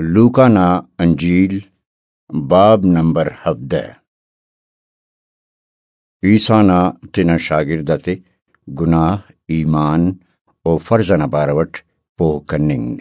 لوکا نا انجیل باب نمبر 17 عیسیٰ نا تینا شاگردتے گناہ ایمان او فرزنا باروٹ پوہ کننگ.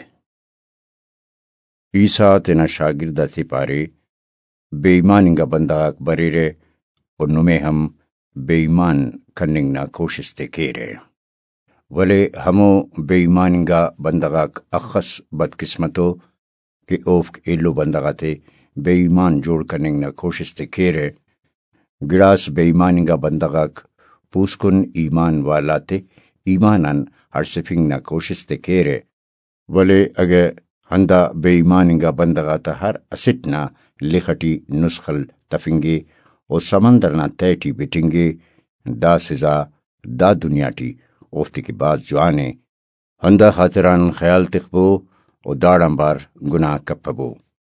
عیسیٰ تینا شاگردتے پارے بے ایماننگا بنداک بریرے او نمے ہم بے ایمان کننگ نا کوشش تے کیرے ولے ہمو بے ایماننگا بندگاک اخس بدقسمتو کہ اوفک ایلو بندگاتے بے ایمان جوڑ کننگ نا کوشش تے کیرے گڑاس بے ایماننگا بندگاک پوسکن ایمان والاتے ایمانن ہرسفنگ نا کوشش تے کیرے ولے اگے ہندا بے ایماننگا بندگاتا ہر اسٹنا لکھٹی نسخل تفنگے او سمندر نا تیٹی بٹنگے دا سزا دا دنیاٹی اوفتی کی باز جوانے ہندا خاطران خیال تخبو او داڑم بار گناہ کپبو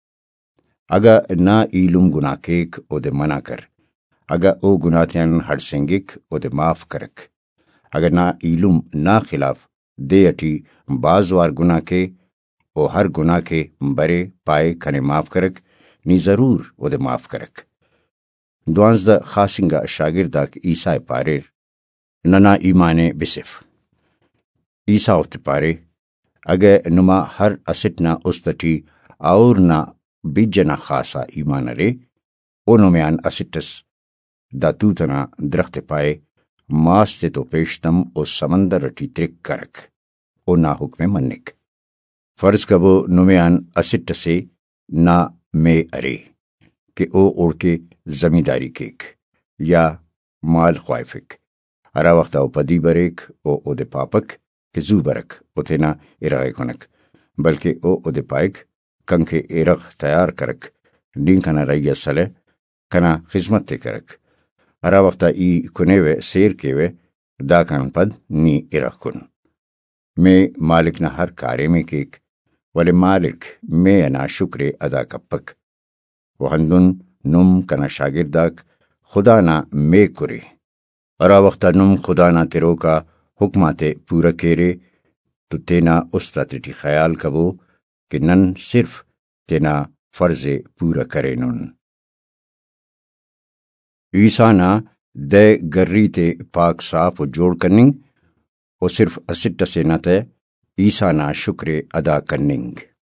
اگا نا ایلم گناہ کیک او دے منع کر اگا او گناہتین ہڑ سنگک او دے معاف کرک اگر نا ایلم نا خلاف دے اٹی بازوار گناہ کے او ہر گناہ کے برے پائے کھنے معاف کرک نی ضرور او دے معاف کرک. 12 خاصنگا شاگرداک عیسیٰ پاریر ننا ایمانے بصف عیسیٰ افت پارے اگے نما ہر اسٹنا استٹی اور نا بیجنا خاصا ایمان رے او نمیان اسٹس دا توتنا درخت پائے ماستے تو پیشتم او سمندر اٹی ترک کرک او نا حکم منک فرض کبو نمیان اسٹ سے نا میں ارے کہ او اوڑ کے زمینداری کیک یا مال خوائفک ارا وقتا او پدی بریک او دے پاپک کہ زو برک او تینا ارغے کنک بلکہ او دے پائک کنکھے ارغ تیار کرک نین کنا رئی سلے کنا خدمت تے کرک ارا وقتا ای کنے سیر کے دا کن پد نی ارغ کن میں مالک نہ ہر کارے میں کیک ولے مالک میں انا شکر ادا کپک وہندن نم کنا شاگرداک خدا نا میں کرے ارا وقتا نم خدا نا تیرو کا حکماتے پورا کیرے تو تینا استا تیٹی خیال کبو کہ نن صرف تینا فرض پورا کرے نن. عیسیٰ نا دے گری تے پاک صاف و جوڑ کننگ او صرف اسٹ سے نہ تے عیسیٰ نا شکر ادا کننگ.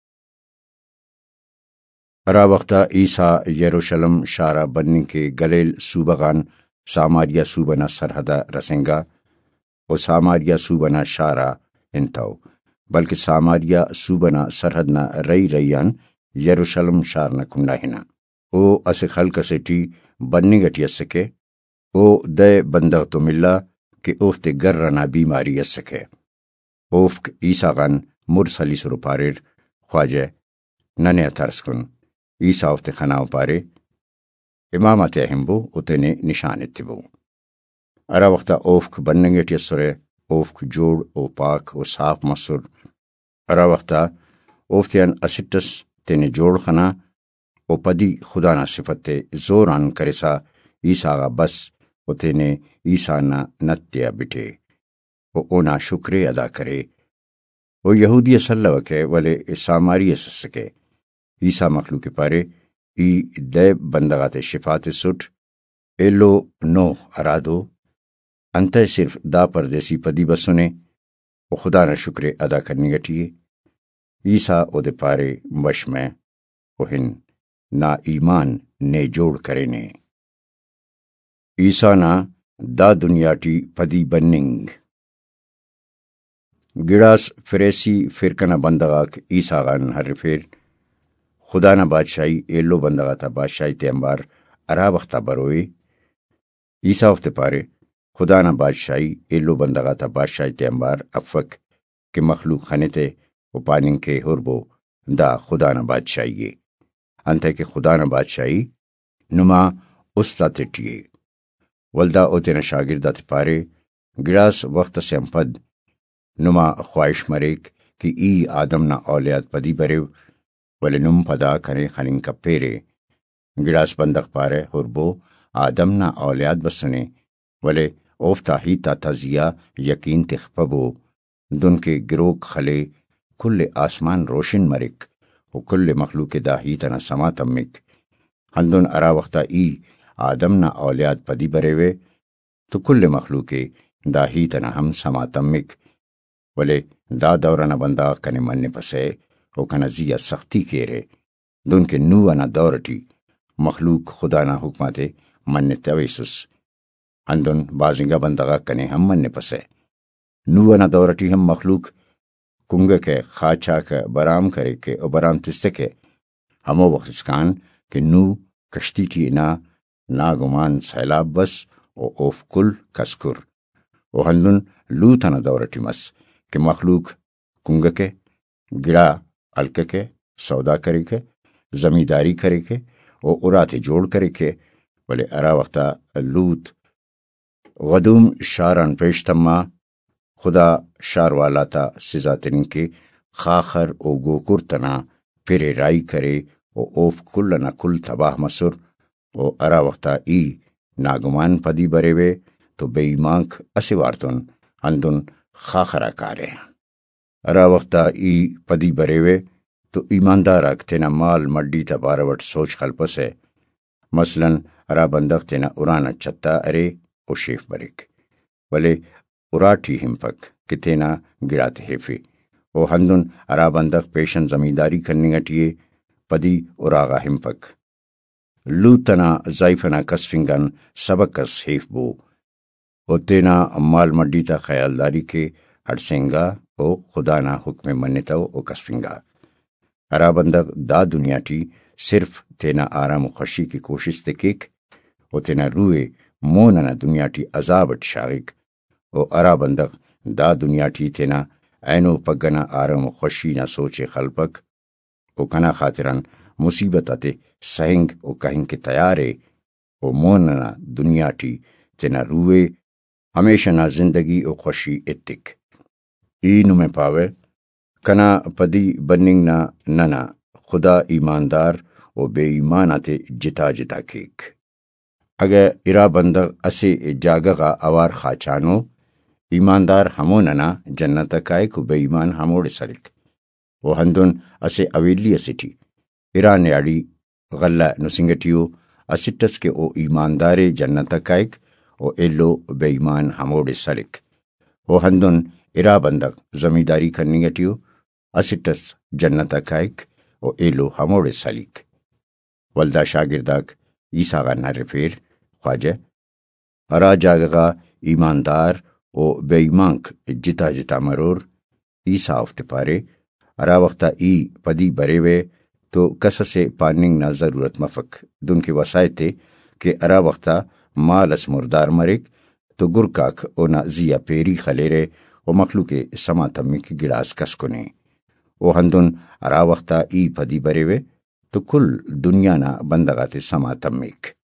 ارا وقتا عیسیٰ یروشلم شارع بننگ کے گلیل صوبغان ساماریہ صوبنا سرحدہ رسنگا او ساماریہ صوبنا شارع انتاو بلکہ ساماریہ صوبنا سرحدنا رئی ریان یروشلم شارنا کنڈا ہنا او اسے خلق سٹی بننگٹی اسکے او دے بندغ تو ملا کہ اوفتے گرنا بیماری اسکے اوفک عیسیٰ غن مرسلی سرو پاریر خواجہ ننے اترس کن عیسیٰ اوفتے خناو پارے امامت اہمبو اتنے نشان اتبو ارا وقتا اوفک بننگٹی اسرے اوفک جوڑ او پاک او صاف مصر ارا وقتا اوفتیان اسٹس تینے جوڑ خنا او پدی خدا نا صفتے زوران کرسا عیسیٰ غا بس او تینے عیسیٰ نا نتیا بٹے او نا شکر ادا کرے او یہودی صلی وکے ولے ساماری سسکے عیسیٰ مخلوق پارے ای دے بندگات شفات سٹ ایلو نو ارادو انتے صرف دا پردیسی پدی بسنے او خدا نا شکر ادا کرنی گٹیے عیسیٰ او دے پارے مش میں او ہن نا ایمان نے جوڑ کرے نے عیسیٰ نا دا دنیاٹی پدی بننگ گڑاس فریسی فرقنا بندگاک عیسیٰ غان ہر فیر خدا نا بادشاہی ایلو بندگاتا بادشاہی تے امبار ارا وقتا بروئے عیسیٰ وقت پارے خدا نا بادشاہی ایلو بندگاتا بادشاہی تے امبار افک کہ مخلوق خنتے و پاننگ کے حربو دا خدا نا بادشاہیے انتے کہ خدا نا بادشاہی نما استا تٹیے ولدا او تینا شاگردات پارے گڑاس وقت سے امپد نما خواہش مریک کہ ای آدم نا اولیاد پدی بریو ولے نم پدا کنے خننگ کا پیرے گڑاس بندق پارے حربو آدم نا اولیاد بسنے ولے اوفتا ہی تا تزیا یقین تخپبو دن کے گروک خلے کل آسمان روشن مرک وكل مخلوق دا هیتنا سما تمک هندون ارا وقتا ای آدمنا اولاد پدی بریوے تو کل مخلوق دا هیتنا ہم سما تمک ولے دا دورنا بندہ کنے من پسے او کنا زیا سختی کیرے دون کے نوانا دورٹی مخلوق خدا نا حکمات من تویسس ہندون بازنگا بندگا کنے ہم من پسے نوانا دورٹی ہم مخلوق کنگا کے خاچا کے برام کرے کے او برام تستے کے ہمو وقتسکان کہ نو کشتی ٹی ناگمان سیلاب بس او اوف کل کسکر او ہندن لوتنا دورٹی مس کہ مخلوق کنگا کے گڑا الکے کے سودا کرے کے زمینداری کرے کے او اراتے جوڑ کرے کے بلے ارا وقتا لوت غدوم شاران پیشتما خدا شار والا تا سزا تنین کے خاخر او گوکر تنا پھر رائی کرے او اوف کلنا کل تباہ مسر او ارا وقتا ای ناگمان پدی بریوے تو بے ایمانک اسی وارتن ہندن خاخرہ کارے ارا وقتا ای پدی بریوے تو ایماندارک تینا مال مڈی تا باروٹ سوچ خلپس ہے مثلاً ارا بندق تینا ارانا چتا ارے او شیف برک ولے اراٹھی ہمپک کہ تینا گڑات ہیفی او ہندن ارا بندق پیشن زمینداری کننگٹیے پدی اراغا ہمپک لوتنا زائفنا کسفنگن سبکس ہیف بو او تینا مال مڈی تا خیالداری کے ہڑسنگا او خدانا حکم منتو او کسفنگا ارا بندق دا دنیا ٹی صرف تینا آرام و خوشی کی کوشش تکیک او تینا روئے موننا دنیا ٹی عذابت شاغک او ارا بندق دا دنیا ٹی تینا اینو پگنا آرام و خوشی نہ سوچے خلپک او کنا خاطران مصیبت آتے سہنگ او کہیں کے تیارے او موننا دنیا ٹی تینا روئے ہمیشہ نہ زندگی او خوشی اتک اینو میں پاوے کنا پدی بننگ نا ننا خدا ایماندار او بے ایمان آتے جتا جتا کیک اگر ارا بندغ اسے جاگغا اوار خاچانو ایماندار ہمو ننا جنت کائے کو بے ایمان ہموڑ سلک وہ ہندن اسے اویلی اسٹی ارا نیاڑی غلہ نسنگٹیو اسٹس کے او ایماندار جنت کائک او ایلو بے ایمان ہموڑ سلک وہ ہندن ارا بندغ زمینداری کننگٹیو اسٹس جنت کائک او ایلو ہموڑ سلک ولدہ شاگرداک عیسیٰ غا نرفیر خواجہ ارا جاگغا ایماندار او بے ایمانک جتا جتا مرور عیسیٰ افت پارے ارا وقتا ای پدی بریوے تو کس سے پاننگ نا ضرورت مفک دن کے وسائتے کہ ارا وقتا مالس مردار مرک تو گرکاک او نا زیا پیری خلیرے او مخلوق سما تمی کی گڑاس کس کنے او ہندن ارا وقتا ای پدی بریوے تو کل دنیا نا بندگات سما تمک